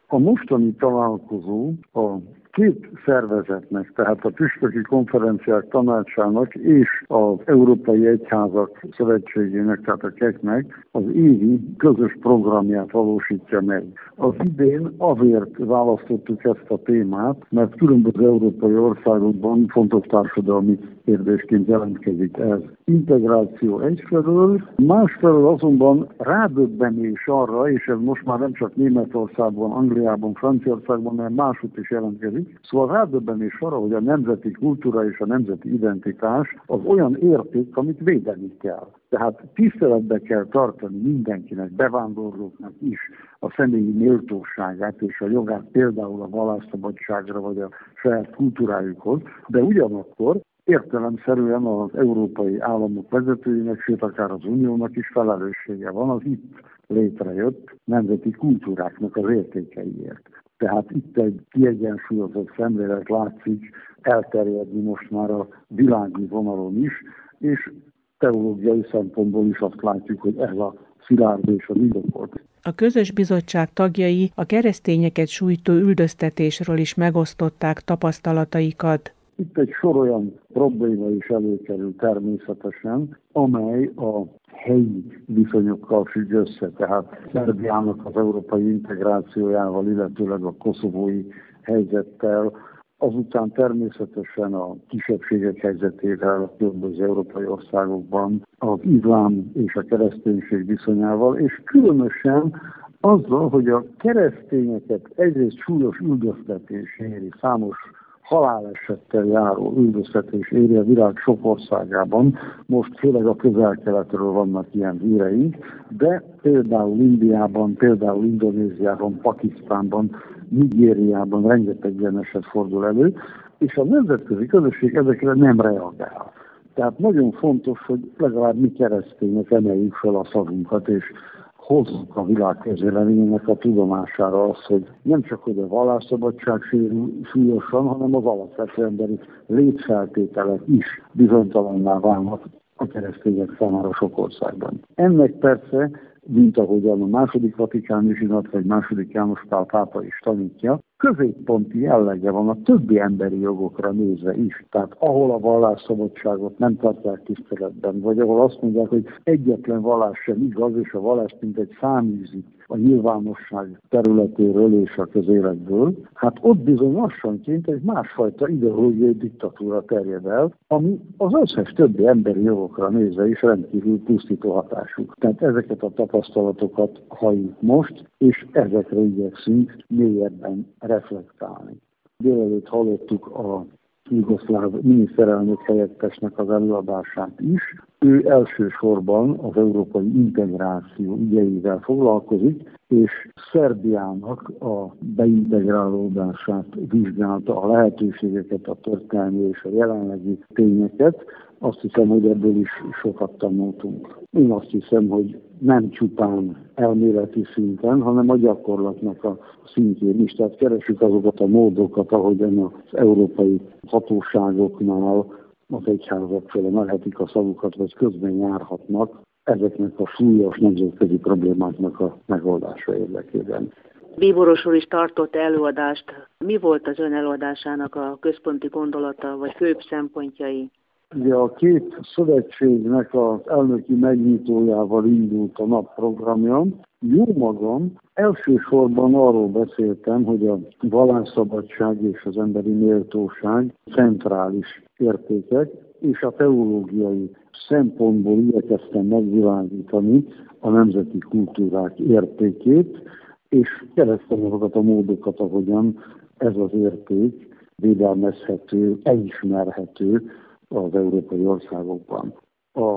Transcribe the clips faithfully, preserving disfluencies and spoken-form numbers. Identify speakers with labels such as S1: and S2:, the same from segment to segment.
S1: A mostani találkozó a két szervezetnek, tehát a Püspöki Konferenciák Tanácsának és az Európai Egyházak Szövetségének, tehát a keknek az évi közös programját valósítja meg. Az idén azért választottuk ezt a témát, mert különböző európai országokban fontos társadalmi kérdésként jelentkezik ez. Integráció egyfelől, másfelől azonban rádöbbenés arra, és ez most már nem csak Németországban, Angliában, Franciaországban, hanem máshogy is jelentkezik, szóval rádöbbenés arra, hogy a nemzeti kultúra és a nemzeti identitás az olyan érték, amit védeni kell. Tehát tiszteletbe kell tartani mindenkinek, bevándorlóknak is a személyi méltóságát és a jogát például a vallásszabadságra vagy a saját kultúrájukhoz, de ugyanakkor értelemszerűen az európai államok vezetőinek, sőt akár az uniónak is felelőssége van az itt létrejött nemzeti kultúráknak az értékeiért. Tehát itt egy kiegyensúlyozott szemlélet látszik elterjedni most már a világi vonalon is, és teológiai szempontból is azt látjuk, hogy ez a szilárd és az indokolt.
S2: A közös bizottság tagjai a keresztényeket sújtó üldöztetésről is megosztották tapasztalataikat.
S1: Itt egy sor olyan probléma is előkerül természetesen, amely a helyi viszonyokkal függ össze, tehát Szerbiának az európai integrációjával, illetőleg a koszovói helyzettel, azután természetesen a kisebbségek helyzetével a különböző európai országokban, az iszlám és a kereszténység viszonyával, és különösen azzal, hogy a keresztényeket egyrészt súlyos üldöztetés éri, számos halálesettel járó üldöztetés éri a világ sok országában, most főleg a Közel-Keletről vannak ilyen híreink, de például Indiában, például Indonéziában, Pakisztánban, Nigériában rengeteg ilyen eset fordul elő, és a nemzetközi közösség ezekre nem reagál. Tehát nagyon fontos, hogy legalább mi keresztények emeljük fel a szavunkat, és hozzuk a világ közvéleményének a tudomására az, hogy nem csak hogy a vallásszabadság sérül súlyosan, hanem az alapvető emberi létfeltételek is bizonytalanná válnak a keresztények számára sok országban. Ennek persze, mint ahogyan a második vatikáni zsinat vagy második János Pál pápa is tanítja, középponti jellege van a többi emberi jogokra nézve is. Tehát ahol a vallásszabadságot nem tartják tiszteletben, vagy ahol azt mondják, hogy egyetlen vallás sem igaz, és a vallás mint egy száműzik a nyilvánosság területéről és a közéletből, hát ott bizony lassanként egy másfajta ideológiai diktatúra terjed el, ami az összes többi emberi jogokra nézve is rendkívül pusztító hatású. Tehát ezeket a tapasztalatokat halljuk most, és ezekre igyekszünk mélyebben reflektálni. Délelőtt hallottuk a jugoszláv miniszterelnök helyettesnek az előadását is. Ő elsősorban az európai integráció ügyeivel foglalkozik, és Szerbiának a beintegrálódását vizsgálta, a lehetőségeket, a történelmi és a jelenlegi tényeket. Azt hiszem, hogy ebből is sokat tanultunk. Én azt hiszem, hogy nem csupán elméleti szinten, hanem a gyakorlatnak a szintjén is. Tehát keresjük azokat a módokat, ahogyan az európai hatóságoknál az egyházak felemelhetik a szavukat, vagy közben járhatnak ezeknek a súlyos nemzetközi problémáknak a megoldása érdekében.
S3: Bíboros úr is tartott előadást. Mi volt az ön előadásának a központi gondolata, vagy főbb szempontjai?
S1: Ugye a két szövetségnek az elnöki megnyitójával indult a napprogramja. Jó magam, elsősorban arról beszéltem, hogy a vallásszabadság és az emberi méltóság centrális értékek, és a teológiai szempontból igyekeztem megvilágítani a nemzeti kultúrák értékét, és keresztem azokat a módokat, ahogyan ez az érték védelmezhető, elismerhető az európai országokban. A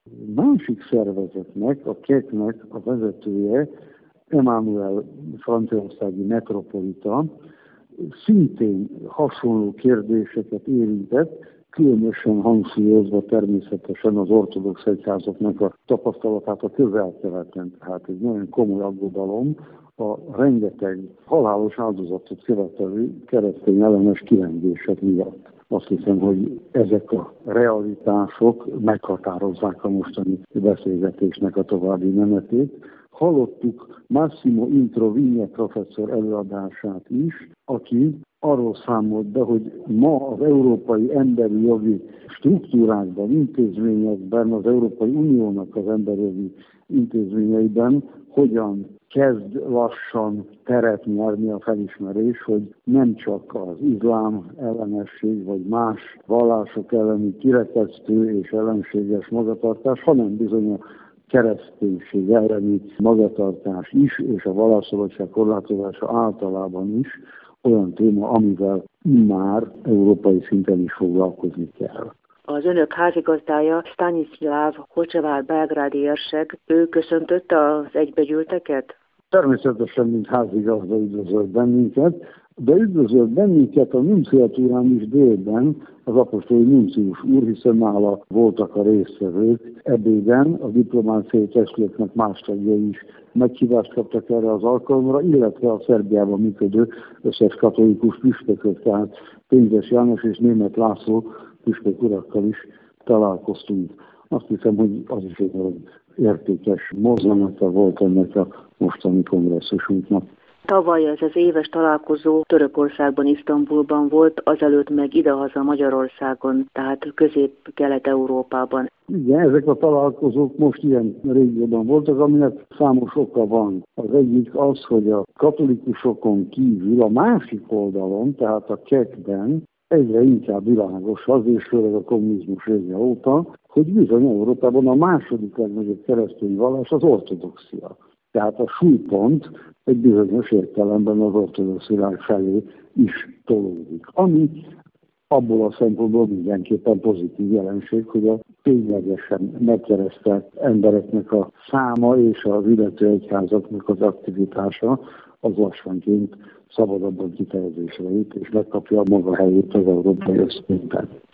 S1: másik szervezetnek, a keknek a vezetője, Emmanuel franciaországi metropolita, szintén hasonló kérdéseket érintett, különösen hangsúlyozva természetesen az ortodox egyházaknak a tapasztalatát a Közel-Keleten. Tehát egy nagyon komoly aggodalom a rengeteg halálos áldozatot követelő keresztény ellenes kirengések miatt. Azt hiszem, hogy ezek a realitások meghatározzák a mostani beszélgetésnek a további menetét, hallottuk Massimo Introvigne professzor előadását is, aki arról számolt be, hogy ma az európai emberi jogi struktúrákban, intézményekben, az Európai Uniónak az emberi jogi intézményeiben hogyan kezd lassan teret nyerni a felismerés, hogy nem csak az iszlám ellenesség, vagy más vallások elleni kirekesztő és ellenséges magatartás, hanem bizony a kereszténység elleni magatartás is, és a vallásszabadság korlátozása általában is olyan téma, amivel már európai szinten is foglalkozni kell.
S3: Az önök házigazdája, Stanislav Hocsevár belgrádi érsek, ő köszöntötte az egybegyűlteket?
S1: Természetesen, mint házigazda üdvözölt bennünket, de üdvözölt bennünket a nunciatúrán is délben az apostoli nuncius úr, hiszen nála voltak a résztvevők ebéden, a diplomáciai testületnek más tagjai is meghívást kaptak erre az alkalomra, illetve a Szerbiában működő összes katolikus püspökök, tehát Pénzes János és Németh László püspök urakkal is találkoztunk. Azt hiszem, hogy az is egy értékes mozdulata volt ennek a mostani kongresszusunknak.
S3: Tavaly ez az éves találkozó Törökországban, Isztambulban volt, azelőtt meg idehaza Magyarországon, tehát Közép-Kelet-Európában.
S1: Igen, ezek a találkozók most ilyen régióban voltak, aminek számos oka van. Az egyik az, hogy a katolikusokon kívül a másik oldalon, tehát a Csehben egyre inkább világos az, és főleg a kommunizmus vége óta, hogy bizony Európában a második legnagyobb keresztény vallás az ortodoxia. Tehát a súlypont egy bizonyos értelemben az ortodox világ felé is tolódik. Ami abból a szempontból mindenképpen pozitív jelenség, hogy a ténylegesen megkeresztelt embereknek a száma és az illető egyházaknak az aktivitása az lassanként szabadabban kifejezésre jut, és megkapja a maga helyét az európai összpontban.